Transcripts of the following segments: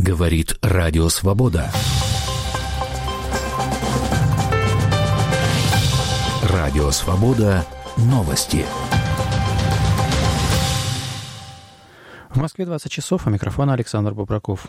Говорит Радио Свобода. Радио Свобода. Новости. В Москве 20 часов, у микрофона Александр Бобраков.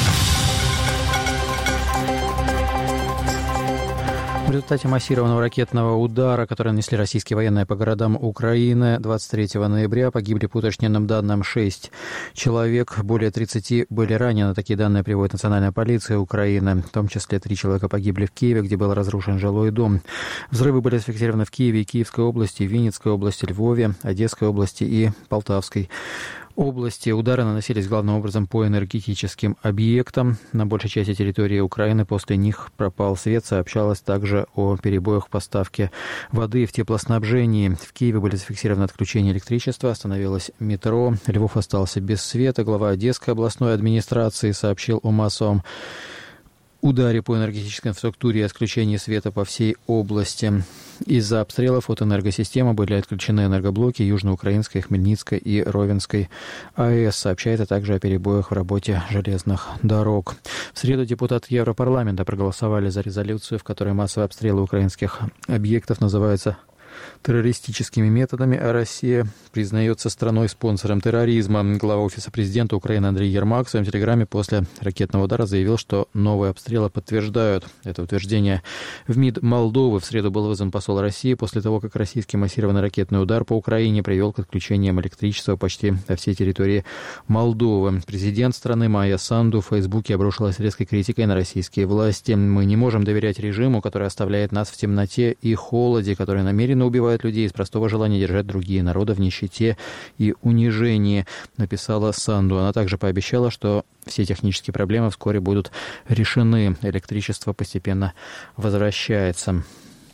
В результате массированного ракетного удара, который нанесли российские военные по городам Украины, 23 ноября погибли, по уточненным данным, 6 человек, более 30 были ранены. Такие данные приводит Национальная полиция Украины. В том числе 3 человека погибли в Киеве, где был разрушен жилой дом. Взрывы были зафиксированы в Киеве и Киевской области, Винницкой области, Львове, Одесской области и Полтавской области. Удары наносились главным образом по энергетическим объектам. На большей части территории Украины после них пропал свет. Сообщалось также о перебоях в поставке воды в теплоснабжении. В Киеве были зафиксированы отключения электричества, остановилось метро. Львов остался без света. Глава Одесской областной администрации сообщил о массовом ударе по энергетической инфраструктуре и отключении света по всей области. Из-за обстрелов от энергосистемы были отключены энергоблоки Южноукраинской, Хмельницкой и Ровенской АЭС. Сообщает также о перебоях в работе железных дорог. В среду депутаты Европарламента проголосовали за резолюцию, в которой массовые обстрелы украинских объектов называются террористическими методами, а Россия признается страной-спонсором терроризма. Глава Офиса президента Украины Андрей Ермак в своем телеграме после ракетного удара заявил, что новые обстрелы подтверждают это утверждение. В МИД Молдовы в среду был вызван посол России после того, как российский массированный ракетный удар по Украине привел к отключениям электричества почти на всей территории Молдовы. Президент страны Майя Санду в Фейсбуке обрушилась резкой критикой на российские власти. «Мы не можем доверять режиму, который оставляет нас в темноте и холоде, который намеренно убивает людей из простого желания держать другие народы в нищете и унижении», написала Санду. Она также пообещала, что все технические проблемы вскоре будут решены. Электричество постепенно возвращается.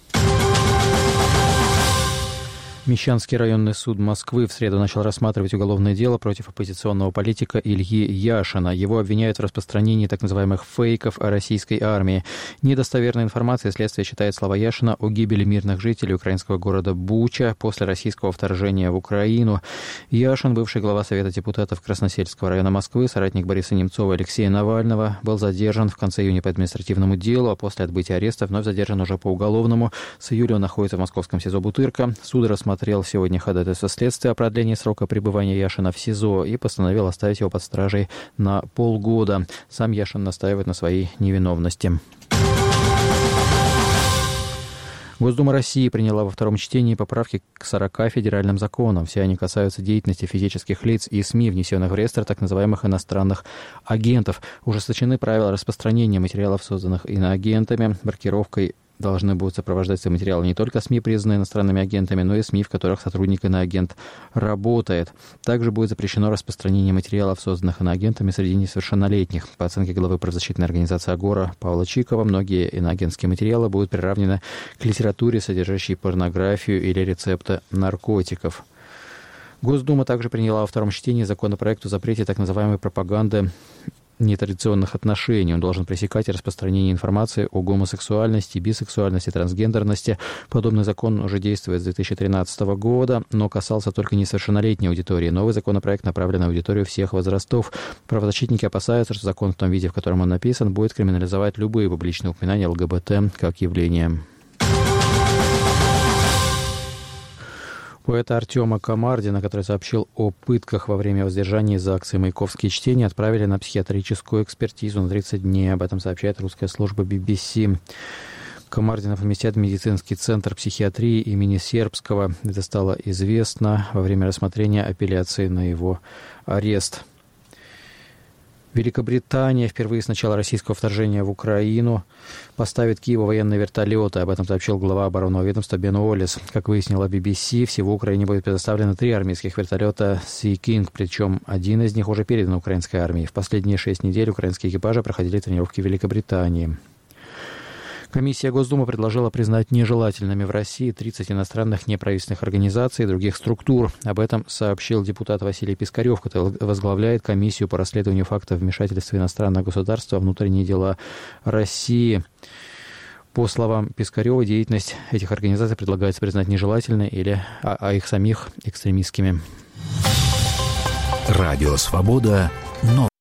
Мещанский районный суд Москвы в среду начал рассматривать уголовное дело против оппозиционного политика Ильи Яшина. Его обвиняют в распространении так называемых фейков о российской армии. Недостоверной информацией следствие считает слова Яшина о гибели мирных жителей украинского города Буча после российского вторжения в Украину. Яшин, бывший глава Совета депутатов Красносельского района Москвы, соратник Бориса Немцова и Алексея Навального, был задержан в конце июня по административному делу, а после отбытия ареста вновь задержан уже по уголовному. С июля он находится в московском СИЗО Бутырка. Суд рассмотрел сегодня ходатайство следствия о продлении срока пребывания Яшина в СИЗО и постановил оставить его под стражей на полгода. Сам Яшин настаивает на своей невиновности. Госдума России приняла во втором чтении поправки к 40 федеральным законам. Все они касаются деятельности физических лиц и СМИ, внесенных в реестр так называемых иностранных агентов. Ужесточены правила распространения материалов, созданных иноагентами. Маркировкой должны будут сопровождаться материалы не только СМИ, признанные иностранными агентами, но и СМИ, в которых сотрудник иноагент работает. Также будет запрещено распространение материалов, созданных иноагентами, среди несовершеннолетних. По оценке главы правозащитной организации «Агора» Павла Чикова, многие иноагентские материалы будут приравнены к литературе, содержащей порнографию или рецепты наркотиков. Госдума также приняла во втором чтении законопроект о запрете так называемой пропаганды нетрадиционных отношений. Он должен пресекать распространение информации о гомосексуальности, бисексуальности, трансгендерности. Подобный закон уже действует с 2013 года, но касался только несовершеннолетней аудитории. Новый законопроект направлен на аудиторию всех возрастов. Правозащитники опасаются, что закон в том виде, в котором он написан, будет криминализовать любые публичные упоминания ЛГБТ как явление. Поэта Артема Камардина, который сообщил о пытках во время воздержания из-за акции «Маяковские чтения», отправили на психиатрическую экспертизу на 30 дней. Об этом сообщает русская служба BBC. Камардина поместят в медицинский центр психиатрии имени Сербского. Это стало известно во время рассмотрения апелляции на его арест. Великобритания впервые с начала российского вторжения в Украину поставит Киеву военные вертолеты. Об этом сообщил глава оборонного ведомства Бен Уоллес. Как выяснила BBC, всего Украине будет предоставлено 3 армейских вертолета Sea King, причем один из них уже передан украинской армии. В последние 6 недель украинские экипажи проходили тренировки в Великобритании. Комиссия Госдумы предложила признать нежелательными в России 30 иностранных неправительственных организаций и других структур. Об этом сообщил депутат Василий Пискарев, который возглавляет комиссию по расследованию фактов вмешательства иностранных государств во внутренние дела России. По словам Пискарева, деятельность этих организаций предлагается признать нежелательной или их самих экстремистскими. Радио Свобода.